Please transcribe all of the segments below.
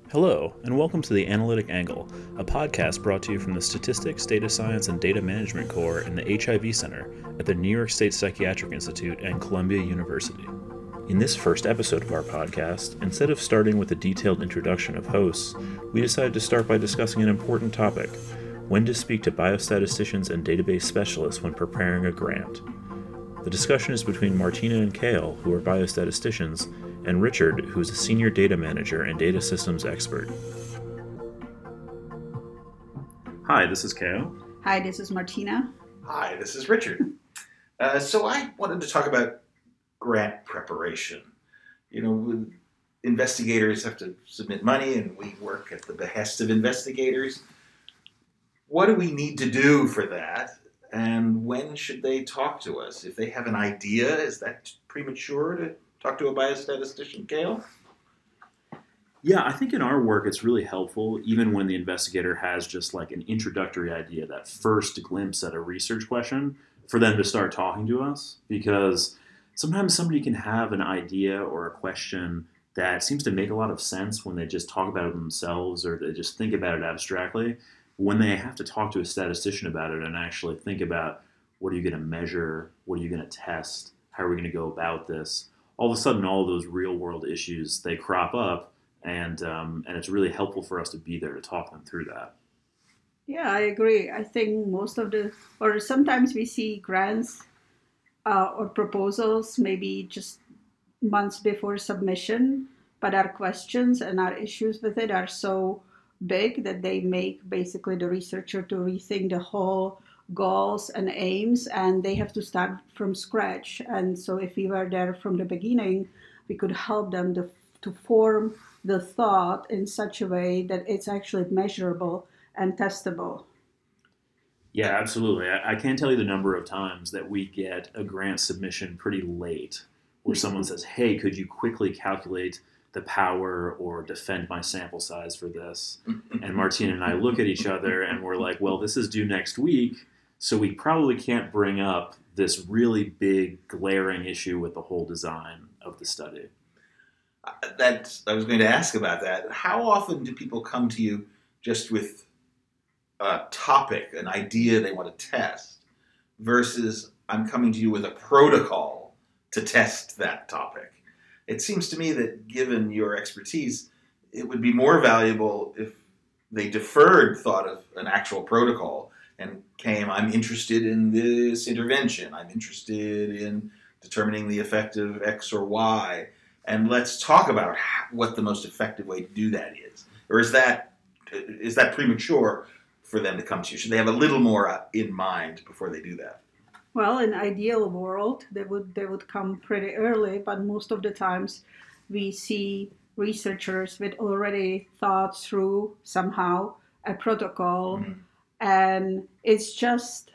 Hello, and welcome to The Analytic Angle, a podcast brought to you from the Statistics, Data Science, and Data Management Core in the HIV Center at the New York State Psychiatric Institute and Columbia University. In this first episode of our podcast, instead of starting with a detailed introduction of hosts, we decided to start by discussing an important topic: when to speak to biostatisticians and database specialists when preparing a grant. The discussion is between Martina and Kale, who are biostatisticians, and Richard, who is a senior data manager and data systems expert. Hi, this is Kale. Hi, this is Martina. Hi, this is Richard. So I wanted to talk about grant preparation. You know, investigators have to submit money, and we work at the behest of investigators. What do we need to do for that? And when should they talk to us? If they have an idea, is that premature to talk to a biostatistician, Kale? Yeah, I think in our work it's really helpful, even when the investigator has just like an introductory idea, that first glimpse at a research question, for them to start talking to us. Because sometimes somebody can have an idea or a question that seems to make a lot of sense when they just talk about it themselves or they just think about it abstractly. When they have to talk to a statistician about it and actually think about what are you going to measure, what are you going to test, how are we going to go about this, all of a sudden all of those real world issues, they crop up, and it's really helpful for us to be there to talk them through that. Yeah, I agree. I think sometimes we see grants or proposals maybe just months before submission, but our questions and our issues with it are so big that they make basically the researcher to rethink the whole goals and aims, and they have to start from scratch. And so if we were there from the beginning, we could help them to form the thought in such a way that it's actually measurable and testable. Yeah, absolutely. I can't tell you the number of times that we get a grant submission pretty late where someone says, hey, could you quickly calculate the power or defend my sample size for this? And Martina and I look at each other and we're like, well, this is due next week, so we probably can't bring up this really big glaring issue with the whole design of the study. I was going to ask about that. How often do people come to you just with a topic, an idea they want to test, versus I'm coming to you with a protocol to test that topic? It seems to me that given your expertise, it would be more valuable if they deferred thought of an actual protocol and came, I'm interested in this intervention, I'm interested in determining the effect of X or Y, and let's talk about what the most effective way to do that is. Or is that premature for them to come to you? Should they have a little more in mind before they do that? Well, in ideal world, they would come pretty early, but most of the times we see researchers with already thought through somehow a protocol, and it's just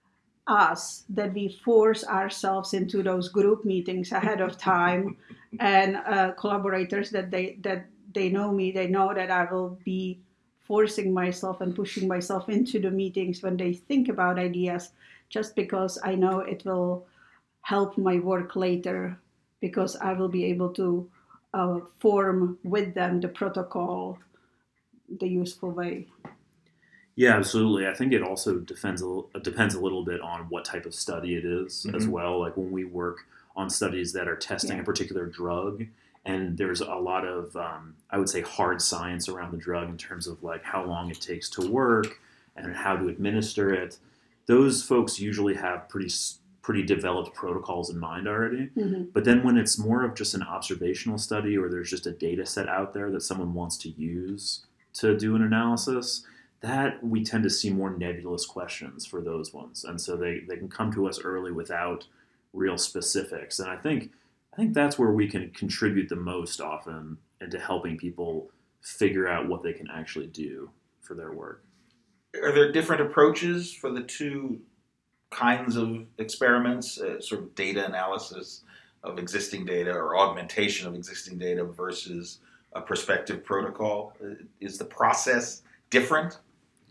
us that we force ourselves into those group meetings ahead of time, and collaborators that they know me, they know that I will be forcing myself and pushing myself into the meetings when they think about ideas, just because I know it will help my work later, because I will be able to form with them the protocol the useful way. Yeah, absolutely. I think it also depends a little bit on what type of study it is as well. Like when we work on studies that are testing a particular drug, and there's a lot of, I would say, hard science around the drug in terms of like how long it takes to work and how to administer it. Those folks usually have pretty developed protocols in mind already. But then when it's more of just an observational study, or there's just a data set out there that someone wants to use to do an analysis, that we tend to see more nebulous questions for those ones. And so they can come to us early without real specifics. And I think that's where we can contribute the most often into helping people figure out what they can actually do for their work. Are there different approaches for the two kinds of experiments, sort of data analysis of existing data or augmentation of existing data versus a prospective protocol? Is the process different?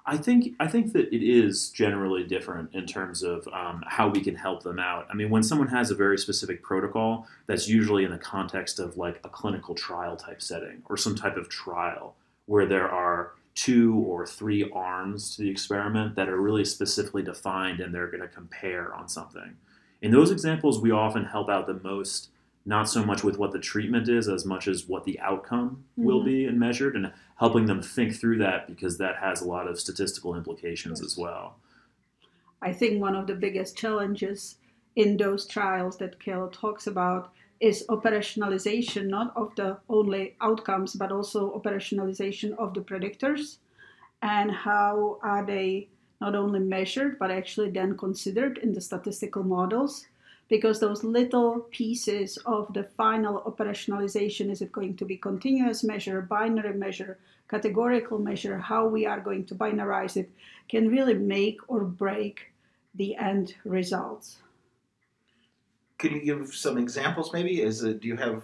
I think that it is generally different in terms of how we can help them out. I mean, when someone has a very specific protocol, that's usually in the context of like a clinical trial type setting or some type of trial where there are 2 or 3 arms to the experiment that are really specifically defined and they're going to compare on something. In those examples, we often help out the most, not so much with what the treatment is as much as what the outcome will be and measured, and helping them think through that because that has a lot of statistical implications as well. I think one of the biggest challenges in those trials that Kayla talks about is operationalization, not of the only outcomes, but also operationalization of the predictors, and how are they not only measured, but actually then considered in the statistical models. Because those little pieces of the final operationalization, is it going to be continuous measure, binary measure, categorical measure, how we are going to binarize it, can really make or break the end results. Could you give some examples maybe? Do you have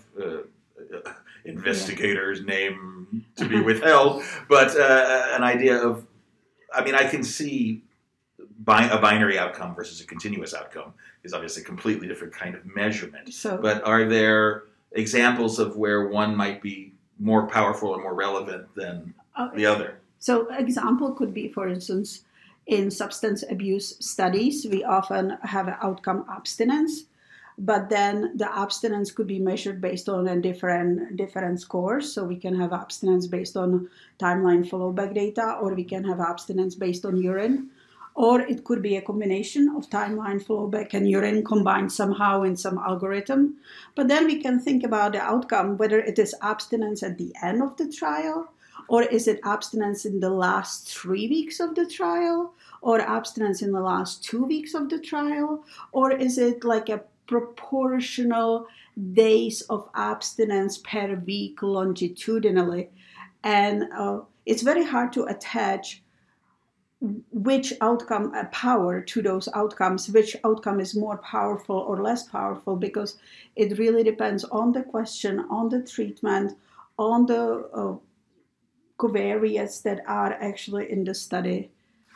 investigator's name to be withheld, but an idea of, I mean, I can see a binary outcome versus a continuous outcome is obviously a completely different kind of measurement. But are there examples of where one might be more powerful or more relevant than the other? So example could be, for instance, in substance abuse studies, we often have an outcome abstinence, but then the abstinence could be measured based on a different scores. So we can have abstinence based on timeline follow-back data, or we can have abstinence based on urine. Or it could be a combination of timeline flowback and urine combined somehow in some algorithm. But then we can think about the outcome, whether it is abstinence at the end of the trial, or is it abstinence in the last 3 weeks of the trial, or abstinence in the last 2 weeks of the trial, or is it like a proportional days of abstinence per week longitudinally? And it's very hard to attach which outcome power to those outcomes, which outcome is more powerful or less powerful, because it really depends on the question, on the treatment, on the covariates that are actually in the study.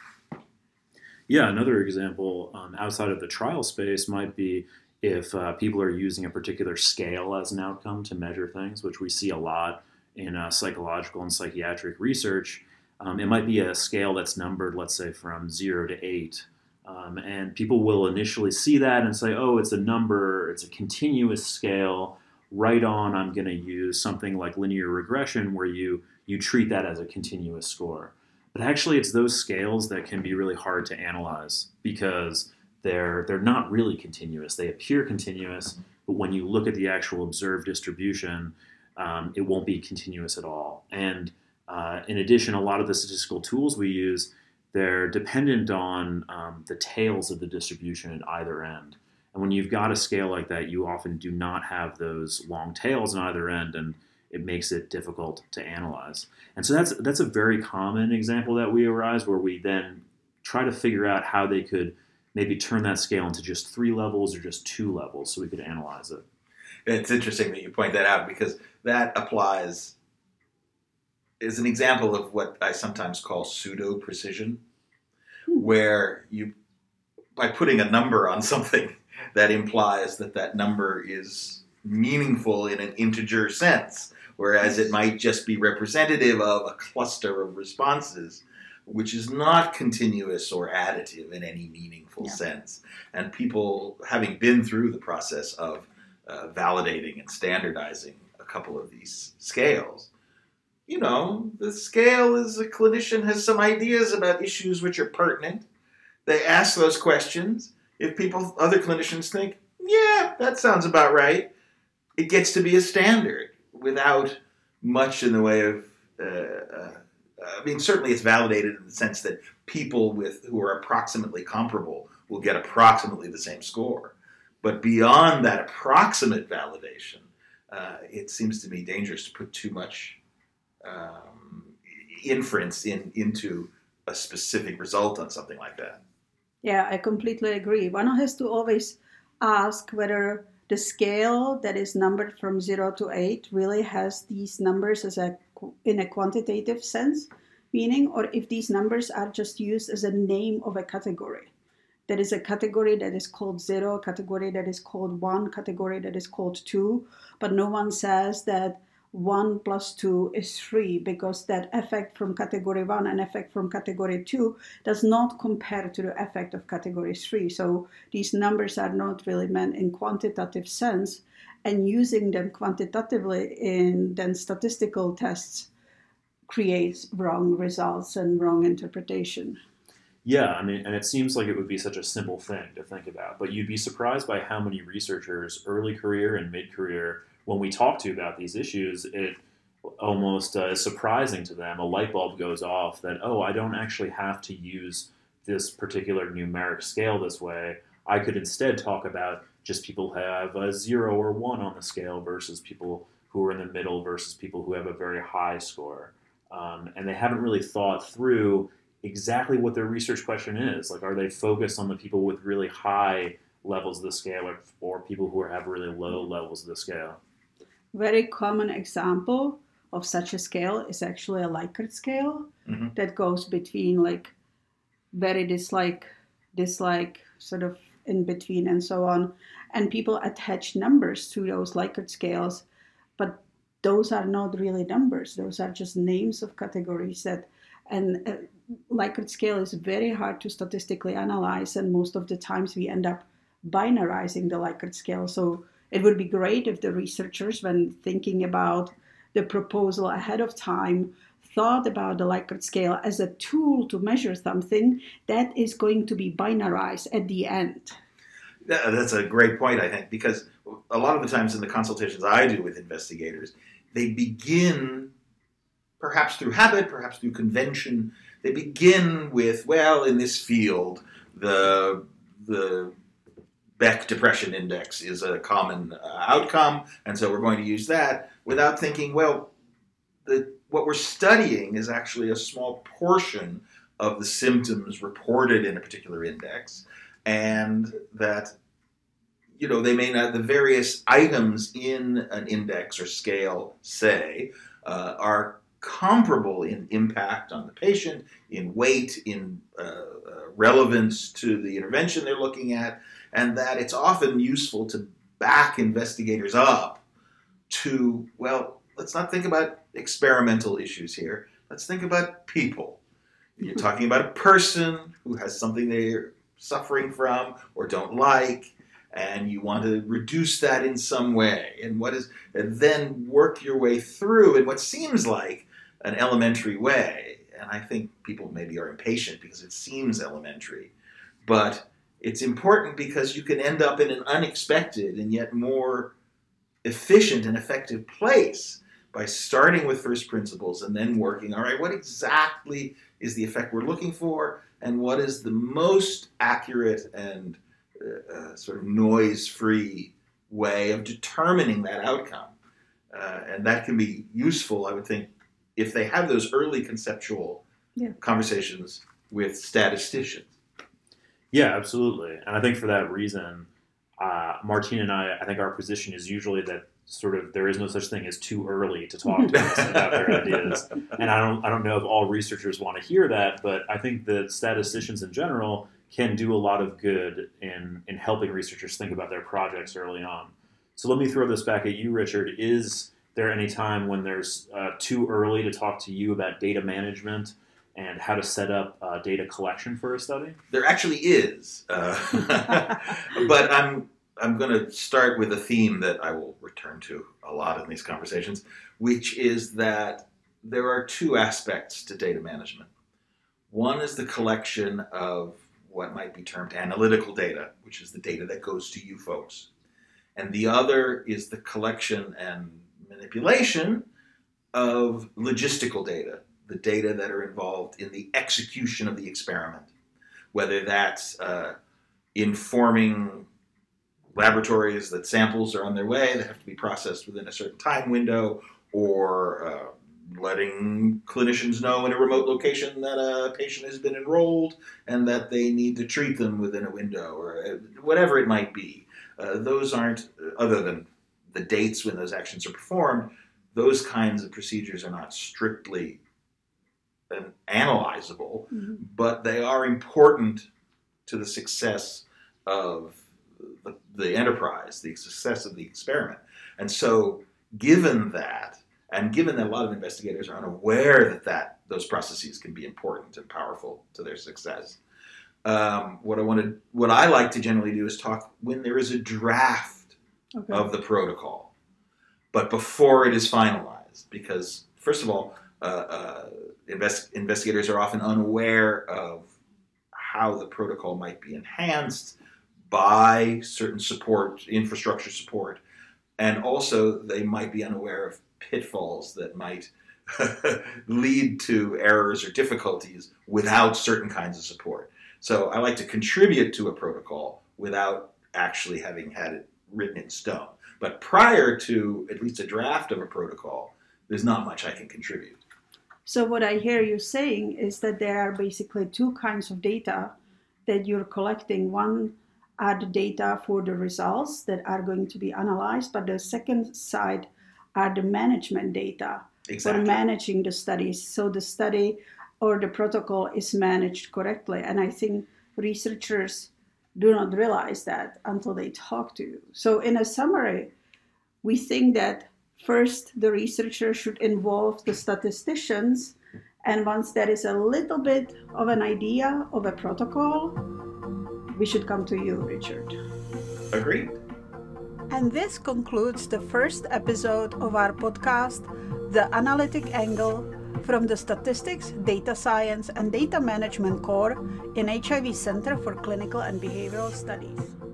Yeah, another example outside of the trial space might be if people are using a particular scale as an outcome to measure things, which we see a lot in psychological and psychiatric research. It might be a scale that's numbered, let's say, from 0 to 8. And people will initially see that and say, oh, it's a number, it's a continuous scale. Right on, I'm going to use something like linear regression where you treat that as a continuous score. But actually, it's those scales that can be really hard to analyze because they're not really continuous. They appear continuous, but when you look at the actual observed distribution, it won't be continuous at all. And in addition, a lot of the statistical tools we use, they're dependent on the tails of the distribution at either end. And when you've got a scale like that, you often do not have those long tails on either end, and it makes it difficult to analyze. And so that's a very common example that we arise, where we then try to figure out how they could maybe turn that scale into just 3 levels or just 2 levels so we could analyze it. It's interesting that you point that out, because that is an example of what I sometimes call pseudo-precision, where you, by putting a number on something, that implies that number is meaningful in an integer sense, whereas it might just be representative of a cluster of responses, which is not continuous or additive in any meaningful sense. And people, having been through the process of validating and standardizing a couple of these scales, you know, the scale as a clinician has some ideas about issues which are pertinent. They ask those questions. If other clinicians think, yeah, that sounds about right, it gets to be a standard without much in the way of, I mean, certainly it's validated in the sense that people who are approximately comparable will get approximately the same score. But beyond that approximate validation, it seems to me dangerous to put too much inference into a specific result on something like that. Yeah, I completely agree. One has to always ask whether the scale that is numbered from 0 to 8 really has these numbers in a quantitative sense, meaning, or if these numbers are just used as a name of a category. There is a category that is called 0, a category that is called 1, category that is called 2, but no one says that 1 plus 2 is 3, because that effect from category 1 and effect from category 2 does not compare to the effect of category 3. So these numbers are not really meant in quantitative sense, and using them quantitatively in then statistical tests creates wrong results and wrong interpretation. Yeah, I mean, and it seems like it would be such a simple thing to think about, but you'd be surprised by how many researchers, early career and mid-career, when we talk to about these issues, it almost is surprising to them. A light bulb goes off that, oh, I don't actually have to use this particular numeric scale this way. I could instead talk about just people who have a 0 or 1 on the scale versus people who are in the middle versus people who have a very high score. And they haven't really thought through exactly what their research question is. Like, are they focused on the people with really high levels of the scale or people who have really low levels of the scale? Very common example of such a scale is actually a Likert scale that goes between like very dislike, sort of in between and so on. And people attach numbers to those Likert scales, but those are not really numbers. Those are just names of categories and Likert scale is very hard to statistically analyze, and most of the times we end up binarizing the Likert scale. So it would be great if the researchers, when thinking about the proposal ahead of time, thought about the Likert scale as a tool to measure something that is going to be binarized at the end. That's a great point, I think, because a lot of the times in the consultations I do with investigators, they begin, perhaps through habit, perhaps through convention, they begin with, well, in this field, the Beck Depression Index is a common outcome, and so we're going to use that, without thinking, well, what we're studying is actually a small portion of the symptoms reported in a particular index, and that, you know, they may not, the various items in an index or scale, say, are comparable in impact on the patient, in weight, in relevance to the intervention they're looking at, and that it's often useful to back investigators up to, well, let's not think about experimental issues here. Let's think about people. You're talking about a person who has something they're suffering from or don't like, and you want to reduce that in some way, and then work your way through in what seems like an elementary way. And I think people maybe are impatient because it seems elementary, but it's important because you can end up in an unexpected and yet more efficient and effective place by starting with first principles and then working, all right, what exactly is the effect we're looking for, and what is the most accurate and sort of noise-free way of determining that outcome. And that can be useful, I would think, if they have those early conceptual conversations with statisticians. Yeah, absolutely. And I think for that reason, Martina and I think our position is usually that sort of there is no such thing as too early to talk to us about their ideas. And I don't know if all researchers want to hear that, but I think that statisticians in general can do a lot of good in helping researchers think about their projects early on. So let me throw this back at you, Richard. Is there any time when there's too early to talk to you about data management and how to set up data collection for a study? There actually is. But I'm going to start with a theme that I will return to a lot in these conversations, which is that there are two aspects to data management. One is the collection of what might be termed analytical data, which is the data that goes to you folks. And the other is the collection and manipulation of logistical data, the data that are involved in the execution of the experiment, whether that's informing laboratories that samples are on their way, that have to be processed within a certain time window, or letting clinicians know in a remote location that a patient has been enrolled and that they need to treat them within a window, or whatever it might be. Those aren't, other than the dates when those actions are performed, those kinds of procedures are not strictly analyzable, but they are important to the success of the enterprise, the success of the experiment. And so, given that, and given that a lot of investigators are unaware that those processes can be important and powerful to their success, what I like to generally do is talk when there is a draft of the protocol, but before it is finalized, because first of all, investigators are often unaware of how the protocol might be enhanced by certain support, infrastructure support, and also they might be unaware of pitfalls that might lead to errors or difficulties without certain kinds of support. So I like to contribute to a protocol without actually having had it written in stone. But prior to at least a draft of a protocol, there's not much I can contribute. So what I hear you saying is that there are basically two kinds of data that you're collecting. One are the data for the results that are going to be analyzed, but the second side are the management data for managing the studies. So the study or the protocol is managed correctly. And I think researchers do not realize that until they talk to you. So in a summary, we think that first the researcher should involve the statisticians. And once there is a little bit of an idea of a protocol, we should come to you, Richard. Agreed. And this concludes the first episode of our podcast, The Analytic Angle, from the Statistics, Data Science, and Data Management Core in HIV Center for Clinical and Behavioral Studies.